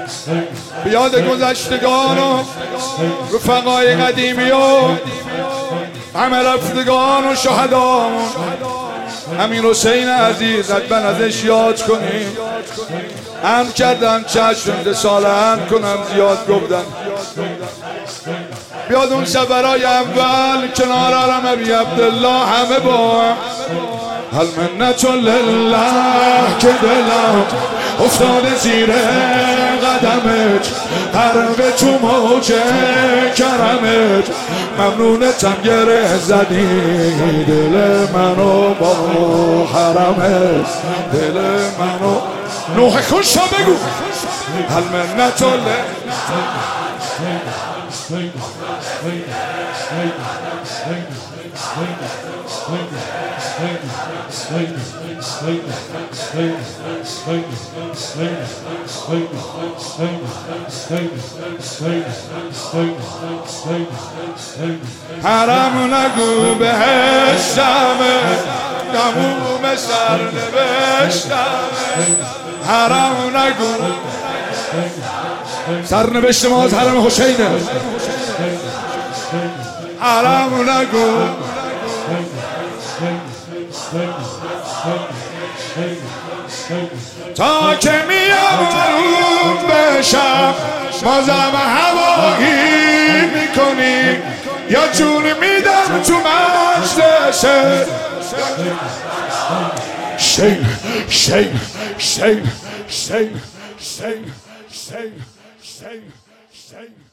بیاد گذشتگان و رفقای قدیمی و همه رفتگان و شهدامون امیر حسین عزیز حتما ازش یاد کنیم. هم کردن چشم سال هم کنم زیاد گفتن. بیاد اون سفرهای اول کنار حرم ابی عبدالله همه با هم هل منت لله که دلم افتاده زیر قدمت حرم تو موج کرمت ممنونتم گره زدی دل منو با حرمت دل منو نوح خوش بگو هل منت لله حرم نگو بهشتمه تموم سرنوشتمه حرم نگو سرنوشت ما از حرم حسینه حرم نگو تا که میام بشم بازم هوایی میکنی یا جون میدم تو مجلسه شین شین شین شین شین شین شین شین